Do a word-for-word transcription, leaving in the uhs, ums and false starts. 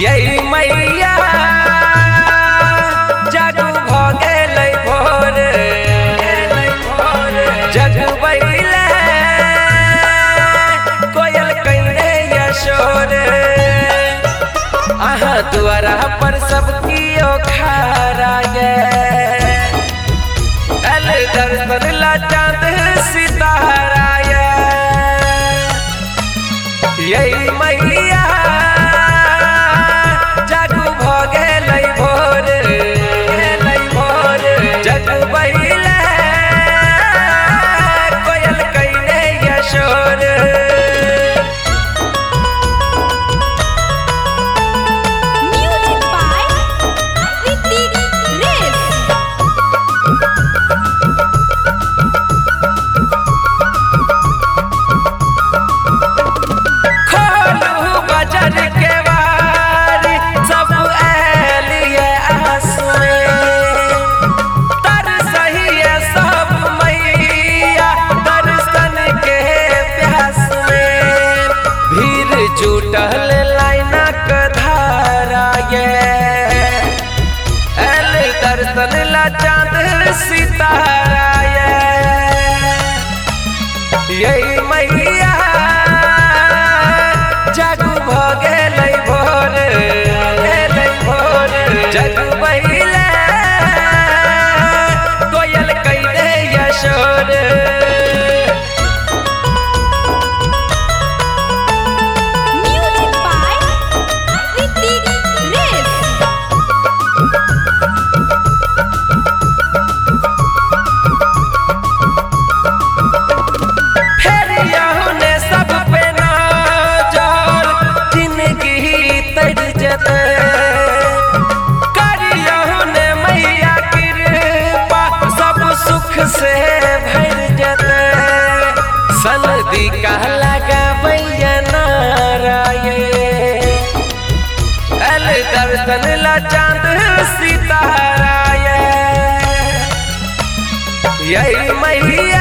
यही मैया जागू भ गेलै भोर जगबैले कोयल कैले यशोर अहाँ द्वारा पर सबकी ओखारा गे अल दर्शन ला चांद सितारा ये यही मैया जागू भ गेलै भोर जगबैले कोयल कैले Yashor Music by Ritik Res. खोलू बजर के बारी सब एलिए आस में तर सही है सब मैया दर्शन के प्यास में भीड़ जुटल लाइना क धारा ये एल दर्शन ला चांद सितारा ये यही मैया जागू भ गेलै भोर जगबैले कोयल कैले Yashor Music by Ritik Res. फिर यहुने सब पे नजर जिंदगी तर जते कर यहुने मैया कृपा सब सुख से भर जते सनदी का लगावैया नारायण अल दर्शन ला चांद सितारा ये यही मैया